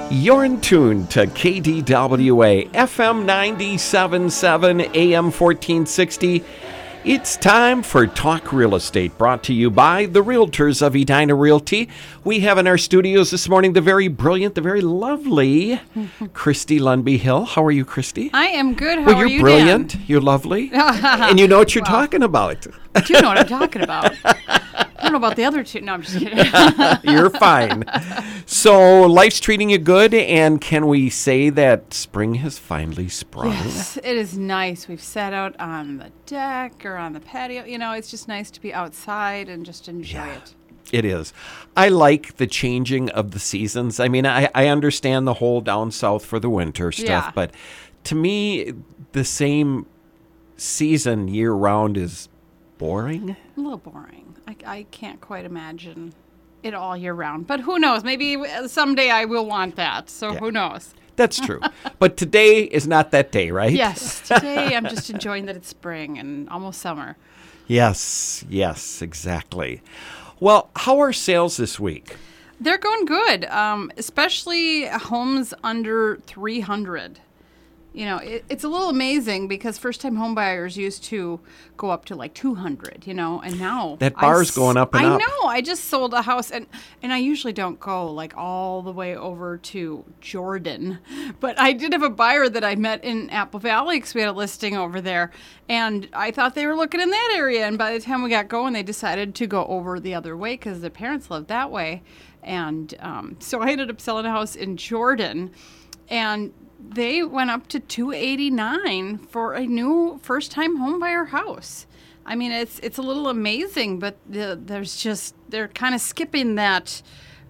You're in tune to KDWA, FM 97.7, AM 1460. It's time for Talk Real Estate, brought to you by the Realtors of Edina Realty. We have in our studios this morning the very brilliant, the very lovely Christy Lundby-Hill. How are you, Christy? I am good. How are you, You're brilliant. Dan? You're lovely. And you know what you're talking about. I do know what I'm talking about. I don't know about the other two. No, I'm just kidding. You're fine. So life's treating you good, and can we say that spring has finally sprung? Yes, it is nice. We've sat out on the deck or on the patio. You know, it's just nice to be outside and just enjoy it. It is. I like the changing of the seasons. I mean, I understand the whole down south for the winter stuff, but to me, the same season year round is boring. A little boring. I can't quite imagine it all year round. But who knows? Maybe someday I will want that. So who knows? That's true. But today is not that day, right? Yes. Today I'm just enjoying that it's spring and almost summer. Yes, exactly. Well, how are sales this week? They're going good, especially homes under 300. You know, it's a little amazing because first-time home buyers used to go up to like 200, you know, and now that bar's going up and up. I know. I just sold a house, and I usually don't go like all the way over to Jordan, but I did have a buyer that I met in Apple Valley because we had a listing over there, and I thought they were looking in that area, and by the time we got going, they decided to go over the other way because their parents lived that way, and so I ended up selling a house in Jordan, and they went up to $289 for a new first-time homebuyer house. I mean, it's a little amazing, but they're kind of skipping that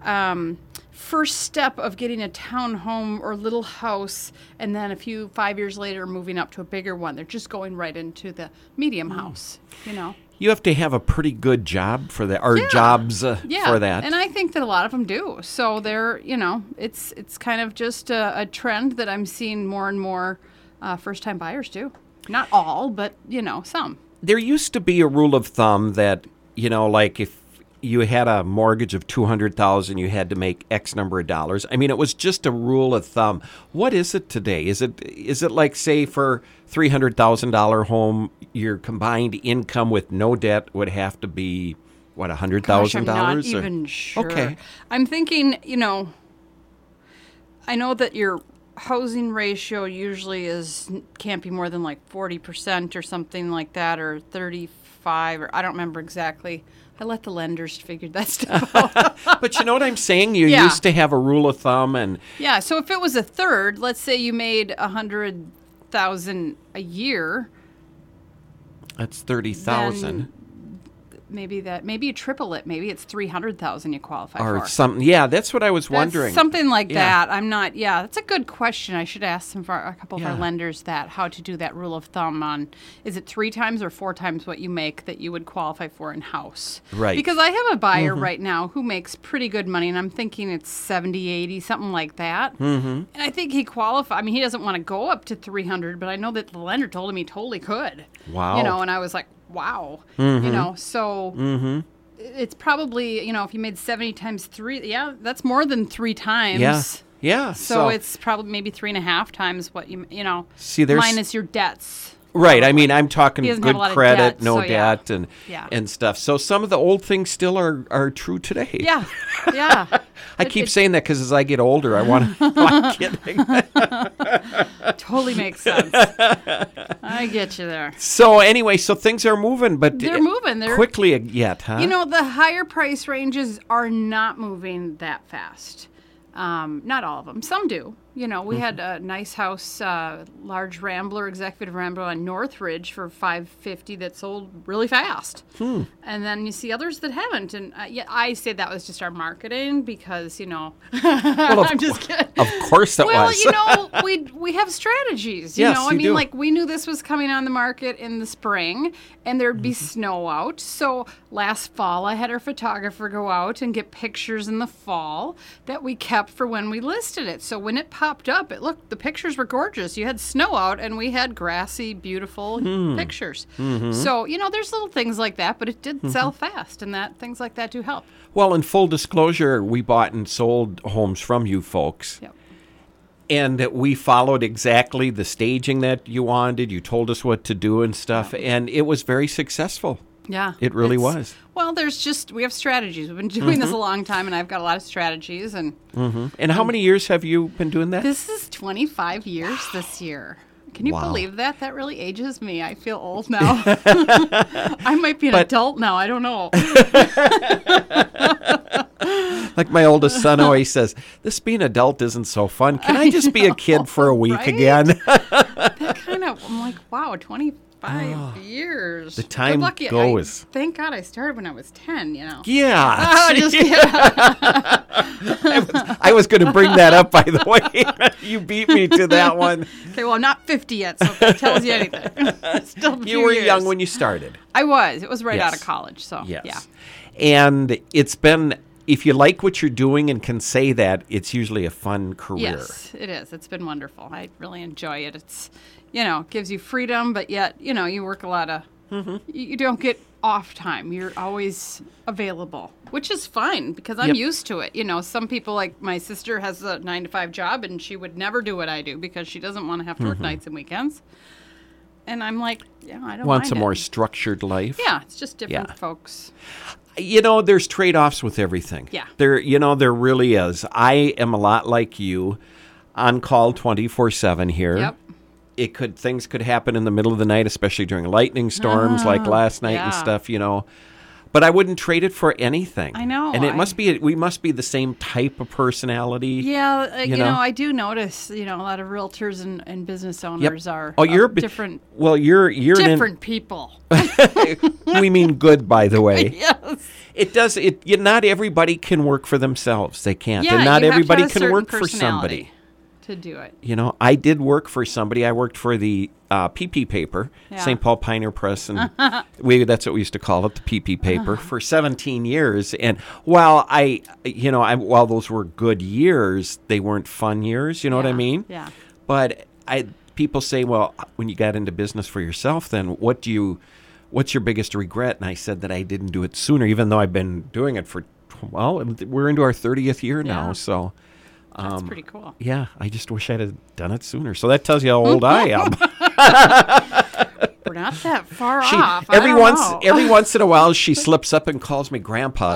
first step of getting a townhome or little house, and then 5 years later moving up to a bigger one. They're just going right into the medium house, you know. You have to have a pretty good job for that, or jobs for that. And I think that a lot of them do. So they're, you know, it's kind of just a trend that I'm seeing more and more first-time buyers do. Not all, but, you know, some. There used to be a rule of thumb that, you know, like if you had a mortgage of $200,000, you had to make X number of dollars. I mean, it was just a rule of thumb. What is it today? Is it like, say, for $300,000 home, your combined income with no debt would have to be, what, $100,000? Gosh, I'm not even sure. Okay. I'm thinking, you know, I know that your housing ratio usually can't be more than like 40% or something like that, or 35, or I don't remember exactly. I let the lenders figure that stuff out. But you know what I'm saying? You used to have a rule of thumb, and so if it was a third, let's say you made $100,000 a year, that's $30,000. Maybe you triple it. Maybe it's $300,000 you qualify for. Or something. Yeah, that's what I was wondering. Something like that. I'm not. Yeah, that's a good question. I should ask a couple of our lenders how to do that rule of thumb on. Is it 3 times or 4 times what you make that you would qualify for in house? Right. Because I have a buyer right now who makes pretty good money, and I'm thinking it's 70, 80, something like that. Mm-hmm. And I think he qualifies. I mean, he doesn't want to go up to 300, but I know that the lender told him he totally could. Wow. You know, and I was like, wow. You know, so it's probably, you know, if you made 70 times 3, that's more than 3 times. Yeah. So it's probably maybe 3.5 times what you know, see, minus your debts. Right. I mean, I'm talking good credit, debt, no debt, and stuff. So some of the old things still are true today. Yeah. I keep saying that because as I get older, I want to. I'm kidding. Totally makes sense. I get you there. So anyway, things are moving, but they're moving. They're quickly yet, huh? You know, the higher price ranges are not moving that fast. Not all of them. Some do. You know, we had a nice house, large Rambler, executive Rambler on Northridge for $550 that sold really fast. And then you see others that haven't. And I say that was just our marketing because, you know, I'm just kidding. Of course that was. Well, you know, we have strategies. You know, I mean, like we knew this was coming on the market in the spring and there'd be snow out. So last fall, I had our photographer go out and get pictures in the fall that we kept for when we listed it. So when it popped up, the pictures were gorgeous. You had snow out and we had grassy, beautiful pictures. So, you know, there's little things like that, but it did sell fast, and things like that do help. Well, in full disclosure, we bought and sold homes from you folks. Yep. And we followed exactly the staging that you wanted. You told us what to do and stuff, and it was very successful. Yeah. It really was. Well, we have strategies. We've been doing this a long time, and I've got a lot of strategies. And And how many years have you been doing that? this is 25 years this year. Can you Wow. believe that? That really ages me. I feel old now. I might be an adult now. I don't know. Like my oldest son always says, this being adult isn't so fun. Can I just be a kid for a week right? again? That kind of, I'm like, wow, 25 years. The time Good luck, goes. Thank God I started when I was 10, you know. Yeah. Oh, just kidding. I was going to bring that up, by the way. You beat me to that one. Okay, well, I'm not 50 yet, so if that tells you anything. Still a You few were years. young when you started. I was. It was right out Yes. of college, so Yes. yeah. And it's been, if you like what you're doing and can say that, it's usually a fun career. Yes, it is. It's been wonderful. I really enjoy it. It's, you know, gives you freedom, but yet, you know, you work a lot of, you don't get off time. You're always available, which is fine because I'm Yep. used to it. You know, some people, like my sister has a 9-to-5 job and she would never do what I do because she doesn't want to have to work nights and weekends. And I'm like, yeah, I don't Wants a mind more it. structured life. Yeah, it's just different Yeah. folks. You know, there's trade-offs with everything. Yeah. There really is. I am a lot like you, on call 24/7 here. Yep. Things could happen in the middle of the night, especially during lightning storms like last night and yeah. stuff, you know. But I wouldn't trade it for anything. I know, And we must be the same type of personality. Yeah, you know? know, I do notice, you know, a lot of realtors and business owners are you're different Well, you're different people. we mean good, by the way. Yes. It does. Not everybody can work for themselves. They can't. Yeah, and not you have to everybody have a can certain work for personality somebody. to do it. You know, I did work for somebody. I worked for the PP paper, Yeah. St. Paul Pioneer Press, and that's what we used to call it, the PP paper, for 17 years. And while while those were good years, they weren't fun years. You know what I Yeah, mean? yeah. But people say, well, when you got into business for yourself, then what's your biggest regret? And I said that I didn't do it sooner, even though I've been doing it for, we're into our 30th year now. Yeah. So, That's pretty cool. yeah, I just wish I'd have done it sooner. So that tells you how old I am. We're not that far off. Every I don't know. once in a while, she slips up and calls me grandpa.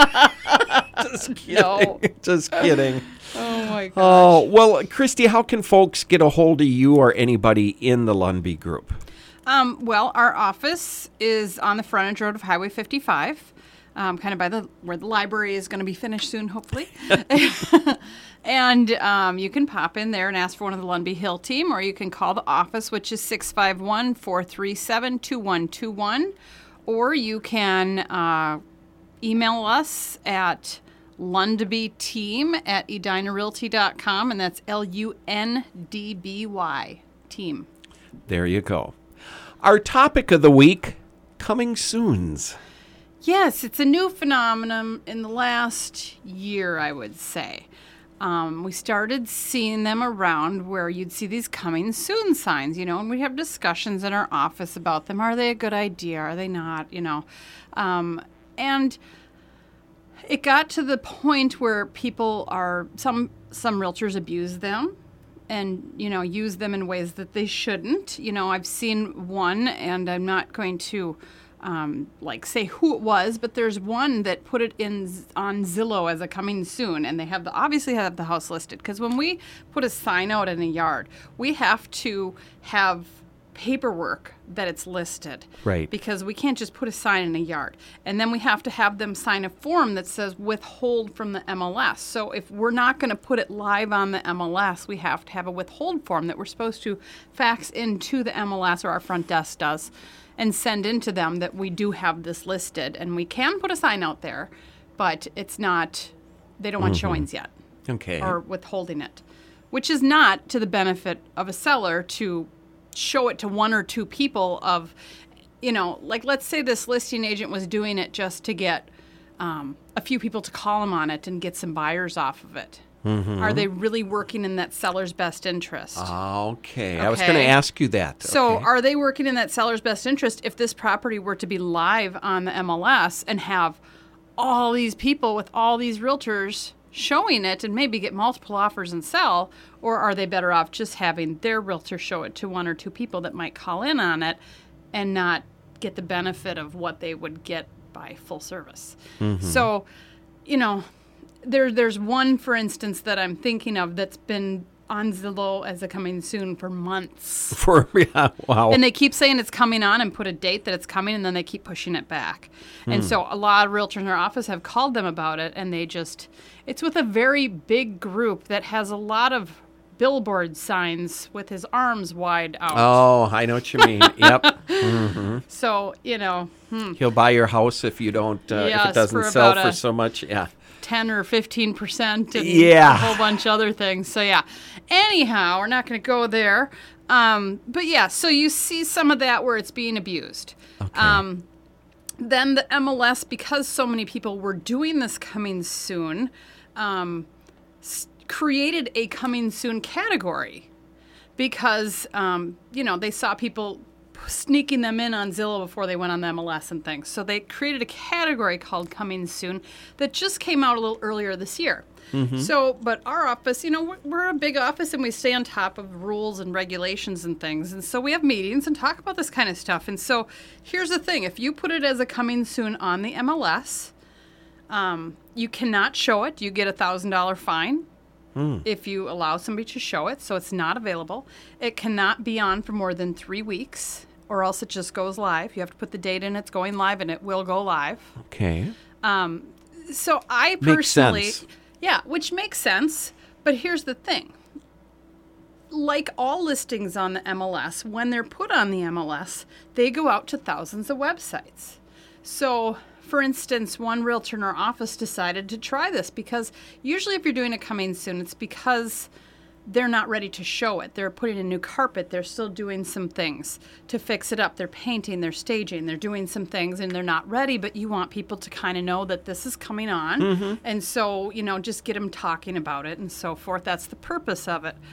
So. Just kidding. No. Just kidding. Oh my gosh. Oh, well, Christy, how can folks get a hold of you or anybody in the Lundby Group? Well, our office is on the frontage road of Highway 55, kind of by where the library is going to be finished soon, hopefully. And you can pop in there and ask for one of the Lundby Hill team, or you can call the office, which is 651-437-2121, or you can email us at lundbyteam@edinarealty.com, and that's LUNDBY team. There you go. Our topic of the week, coming soons. Yes, it's a new phenomenon in the last year, I would say. We started seeing them around where you'd see these coming soon signs, you know, and we have discussions in our office about them. Are they a good idea? Are they not? You know, and it got to the point where people some realtors abuse them and, you know, use them in ways that they shouldn't. You know, I've seen one, and I'm not going to say who it was, but there's one that put it on Zillow as a coming soon, and they obviously have the house listed, because when we put a sign out in a yard, we have to have paperwork that it's listed. Right. Because we can't just put a sign in a yard. And then we have to have them sign a form that says withhold from the MLS. So if we're not going to put it live on the MLS, we have to have a withhold form that we're supposed to fax into the MLS, or our front desk does, and send into them that we do have this listed. And we can put a sign out there, but it's not, they don't want showings yet. Okay. Or withholding it, which is not to the benefit of a seller to show it to one or two people of, you know, like let's say this listing agent was doing it just to get a few people to call him on it and get some buyers off of it. Mm-hmm. Are they really working in that seller's best interest? Okay. I was going to ask you that. So Okay. are they working in that seller's best interest if this property were to be live on the MLS and have all these people with all these realtors showing it and maybe get multiple offers and sell, or are they better off just having their realtor show it to one or two people that might call in on it and not get the benefit of what they would get by full service? So, there's one, for instance, that I'm thinking of that's been on Zillow as a coming soon for months. Wow. And they keep saying it's coming on and put a date that it's coming, and then they keep pushing it back. And so a lot of realtors in our office have called them about it, and it's with a very big group that has a lot of billboard signs with his arms wide out. Oh, I know what you mean. Yep. So, He'll buy your house if you don't, if Yes, it doesn't for sell about for a- so much. Yeah. 10 or 15% and Yeah. a whole bunch of other things. So, yeah. Anyhow, we're not going to go there. But, yeah, so you see some of that where it's being abused. Okay. Then the MLS, because so many people were doing this coming soon, created a coming soon category because, they saw people sneaking them in on Zillow before they went on the MLS and things. So they created a category called coming soon that just came out a little earlier this year. So, but our office, we're a big office and we stay on top of rules and regulations and things. And so we have meetings and talk about this kind of stuff. And so here's the thing. If you put it as a coming soon on the MLS, you cannot show it. You get $1,000 fine if you allow somebody to show it. So it's not available. It cannot be on for more than 3 weeks or else it just goes live. You have to put the date in, it's going live, and it will go live. Okay. So I Makes personally... sense. Yeah, which makes sense. But here's the thing. Like all listings on the MLS, when they're put on the MLS, they go out to thousands of websites. So, for instance, one realtor in our office decided to try this because usually if you're doing a coming soon, it's because they're not ready to show it. They're putting in new carpet. They're still doing some things to fix it up. They're painting, they're staging, they're doing some things, and they're not ready, but you want people to kind of know that this is coming on. And so, just get them talking about it and so forth. That's the purpose of it.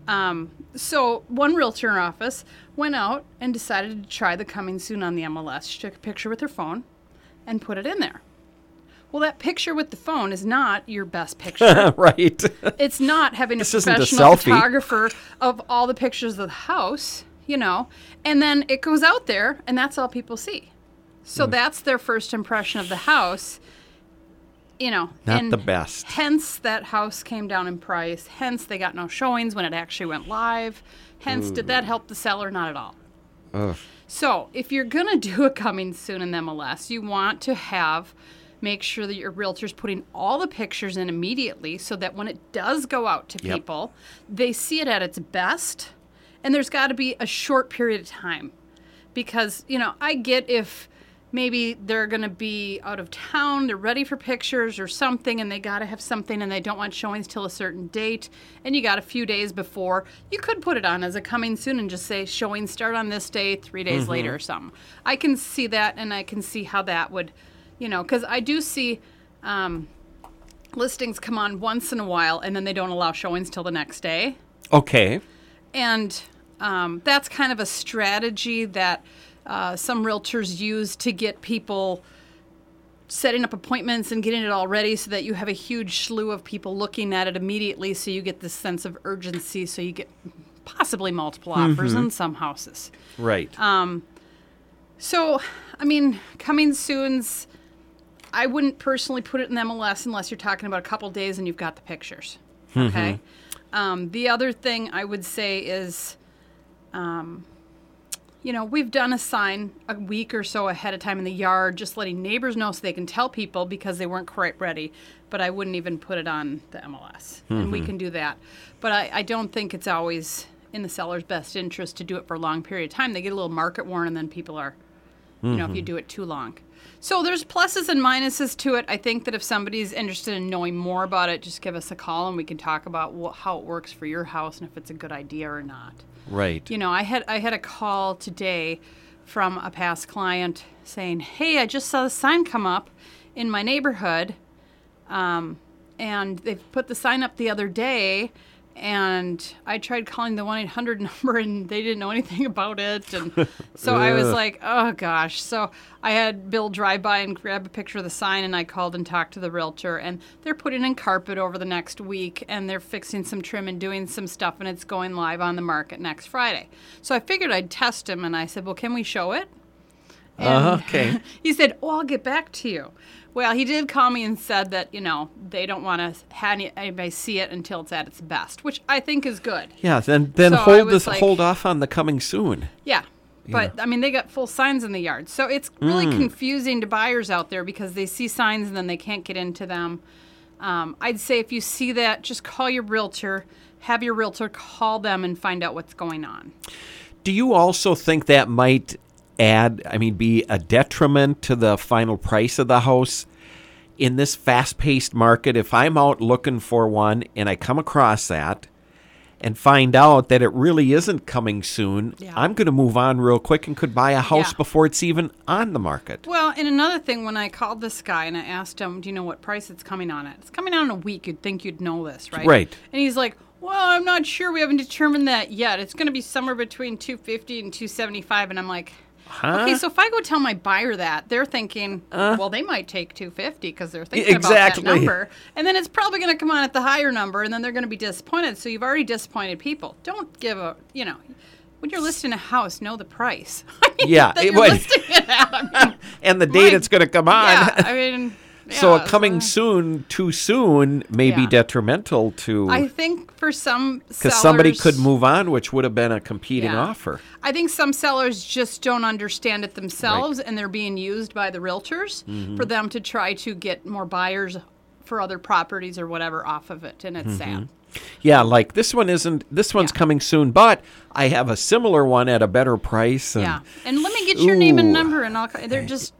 So one realtor in our office went out and decided to try the coming soon on the MLS. She took a picture with her phone and put it in there. Well, that picture with the phone is not your best picture. Right. It's not having a This isn't a professional selfie. photographer of all the pictures of the house, and then it goes out there and that's all people see. So that's their first impression of the house, Not and the best. Hence that house came down in price. Hence they got no showings when it actually went live. Hence did that help the seller? Not at all. Ugh. So if you're going to do a coming soon in the MLS, you want to make sure that your realtor's putting all the pictures in immediately so that when it does go out to Yep. people, they see it at its best. And there's got to be a short period of time. Because, I get if maybe they're going to be out of town, they're ready for pictures or something, and they got to have something and they don't want showings till a certain date, and you got a few days before, you could put it on as a coming soon and just say showings start on this day, 3 days later or something. I can see that, and I can see how that would... because I do see listings come on once in a while and then they don't allow showings till the next day. Okay. And that's kind of a strategy that some realtors use to get people setting up appointments and getting it all ready so that you have a huge slew of people looking at it immediately so you get this sense of urgency so you get possibly multiple offers in some houses. Right. So, coming soon's... I wouldn't personally put it in MLS unless you're talking about a couple days and you've got the pictures. Okay. The other thing I would say is, we've done a sign a week or so ahead of time in the yard, just letting neighbors know so they can tell people because they weren't quite ready. But I wouldn't even put it on the MLS. And we can do that. But I don't think it's always in the seller's best interest to do it for a long period of time. They get a little market warning and then people are, if you do it too long. So there's pluses and minuses to it. I think that if somebody's interested in knowing more about it, just give us a call and we can talk about how it works for your house and if it's a good idea or not. Right. I had a call today from a past client saying, "Hey, I just saw the sign come up in my neighborhood, and they put the sign up the other day, And I tried calling the 1-800 number, and they didn't know anything about it. And so I was like, oh, gosh. So I had Bill drive by and grab a picture of the sign, and I called and talked to the realtor. And they're putting in carpet over the next week, and they're fixing some trim and doing some stuff, and it's going live on the market next Friday. So I figured I'd test him, and I said, well, can we show it? And okay. he said, oh, I'll get back to you. Well, he did call me and said that, they don't want to have anybody see it until it's at its best, which I think is good. Yeah, then So hold off on the coming soon. Yeah. But, I mean, they got full signs in the yard. So it's really confusing to buyers out there because they see signs and then they can't get into them. I'd say if you see that, just call your realtor, have your realtor call them and find out what's going on. Do you also think that might be a detriment to the final price of the house? In this fast-paced market, if I'm out looking for one and I come across that and find out that it really isn't coming soon, I'm going to move on real quick and could buy a house before it's even on the market. Well, and another thing, when I called this guy and I asked him, do you know what price it's coming on at? It's coming on in a week. You'd think you'd know this, right? Right. And he's like, well, I'm not sure. We haven't determined that yet. It's going to be somewhere between $250 and $275. And I'm like, okay, so if I go tell my buyer that, they're thinking, well, they might take $250 because they're thinking about that number. And then it's probably going to come on at the higher number, and then they're going to be disappointed. So you've already disappointed people. Don't give when you're listing a house, know the price. That you're listing it at. And the date it's going to come on. Yeah, so coming soon, too soon, may be detrimental to... I think for some sellers... Because somebody could move on, which would have been a competing offer. I think some sellers just don't understand it themselves, and they're being used by the realtors for them to try to get more buyers for other properties or whatever off of it, and it's sad. Yeah, like this one's coming soon, but I have a similar one at a better price. And, and let me get your name and number, and they're just...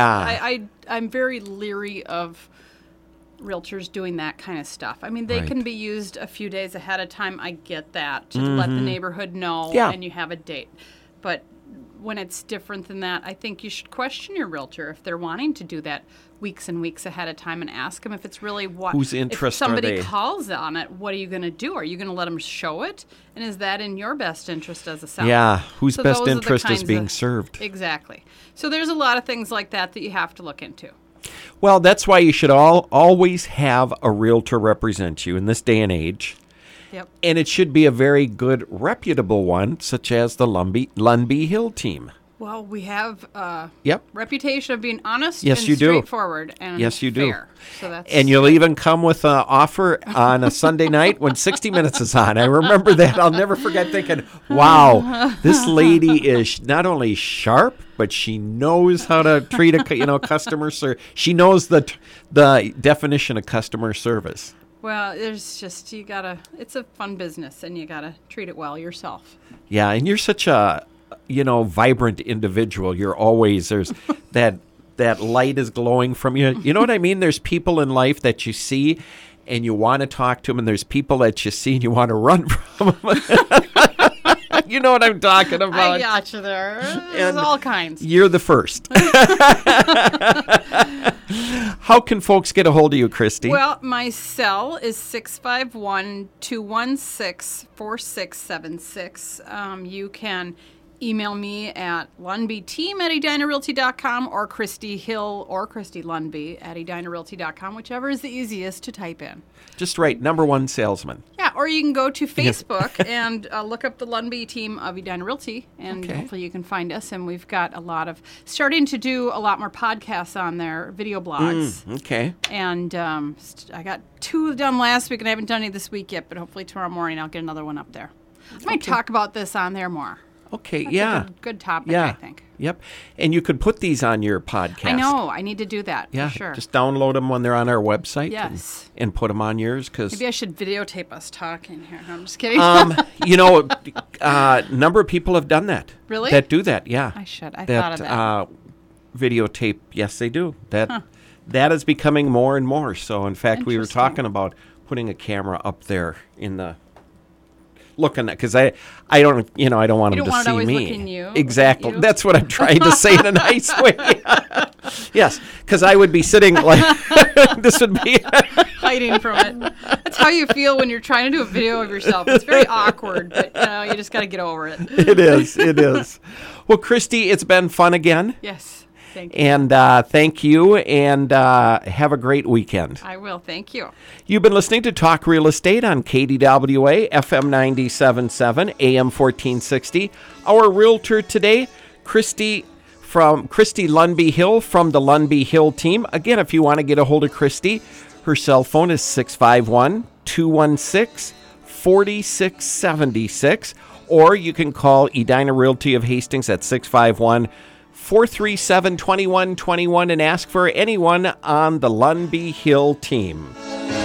I'm very leery of realtors doing that kind of stuff. I mean, they can be used a few days ahead of time. I get that, to let the neighborhood know, and you have a date. But when it's different than that, I think you should question your realtor if they're wanting to do that weeks and weeks ahead of time, and ask them if it's really whose interest if somebody are they? Calls on it, what are you going to do? Are you going to let them show it? And is that in your best interest as a seller? Yeah, whose best interest is being served? Exactly. So there's a lot of things like that you have to look into. Well, that's why you should always have a realtor represent you in this day and age. Yep. And it should be a very good, reputable one, such as the Lundby Hill team. Well, we have a reputation of being honest and straightforward and fair. So and you'll even come with an offer on a Sunday night when 60 Minutes is on. I remember that. I'll never forget thinking, wow, this lady is not only sharp, but she knows how to treat a customer service. She knows the definition of customer service. Well, there's just, it's a fun business, and you got to treat it well yourself. Yeah, and you're such a vibrant individual. You're always, there's that light is glowing from you. You know what I mean? There's people in life that you see and you want to talk to them, and there's people that you see and you want to run from them. You know what I'm talking about. I got you there. There's all kinds. You're the first. How can folks get a hold of you, Christy? Well, my cell is 651-216-4676. You can email me at lundbyteam@edinarealty.com or Christy Hill or Christy Lundby at edinarealty.com, whichever is the easiest to type in. Just write #1 salesman. Yeah, or you can go to Facebook and look up the Lundby team of Edina Realty, and hopefully you can find us. And we've got starting to do a lot more podcasts on there, video blogs. Okay. And I got 2 done last week, and I haven't done any this week yet, but hopefully tomorrow morning I'll get another one up there. I might talk about this on there more. Okay, That's a good topic, I think. Yep. And you could put these on your podcast. I know. I need to do that. Yeah, for sure. Just download them when they're on our website. Yes. And put them on yours. Maybe I should videotape us talking here. No, I'm just kidding. Number of people have done that. Really? That do that, yeah. I should. I thought of that. Videotape, yes, they do. That is becoming more and more. So, in fact, we were talking about putting a camera up there in the... looking at, because I don't want them to see me. Looking you. Exactly. That's what I'm trying to say in a nice way. Yes, because I would be sitting like this would be. hiding from it. That's how you feel when you're trying to do a video of yourself. It's very awkward, but you just got to get over it. It is. It is. Well, Christy, it's been fun again. Yes. Thank you. And thank you, and have a great weekend. I will. Thank you. You've been listening to Talk Real Estate on KDWA, FM 97.7, AM 1460. Our realtor today, Christy Lundby Hill from the Lundby Hill team. Again, if you want to get a hold of Christy, her cell phone is 651-216-4676, or you can call Edina Realty of Hastings at 651-437-2121 and ask for anyone on the Lundby Hill team.